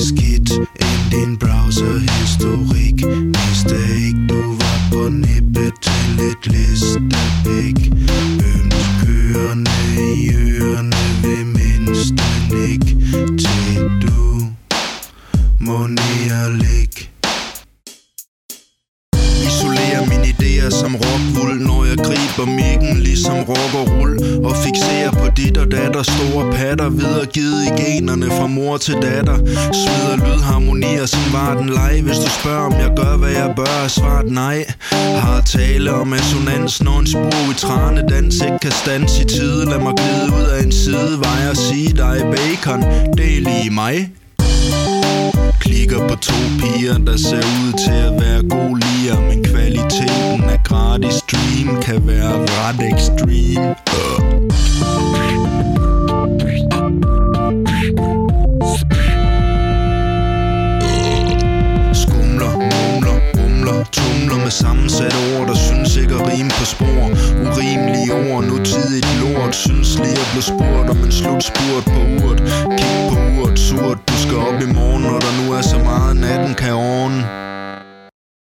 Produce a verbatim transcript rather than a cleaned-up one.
skidt end din browserhistorik. Vidste ikke du var på nippet til et listepik. Ømt kørende i ørerne ved mindste nik. Til du må nærlig. Isolerer mine idéer som rockwool, når jeg griber mikken ligesom rock og rull. Og fixerer på dit og datter, store patter, videregivet i generne fra mor til datter. Smider lydharmonier som var den leg. Hvis du spørger om jeg gør hvad jeg bør, er svaret nej. Har tale om assonans, når en spur i tranedans ikke kan stands i tide. Lad mig glide ud af en sidevej og sige dig bacon, det er lige mig. Klikker på to piger, der ser ud til at være gode liger, men kvaliteten af gratis stream kan være ret ekstrem. Skumler, mumler, rumler, tumler med sammensatte ord, der synes ikke at rime på spor. Urimelige ord, nutidigt lort, synes lige at blive spurgt om en slutspurt på urt. Kig på urt, surt, du skal op i morgen, når der nu er så meget natten kan ordne.